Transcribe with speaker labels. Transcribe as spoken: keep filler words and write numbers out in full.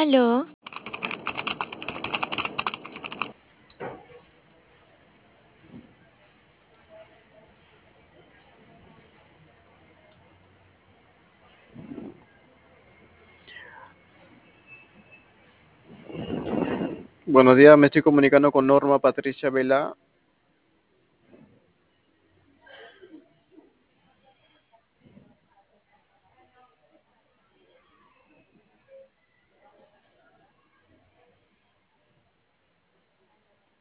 Speaker 1: Aló,
Speaker 2: Buenos días, me estoy comunicando con Norma Patricia Vela.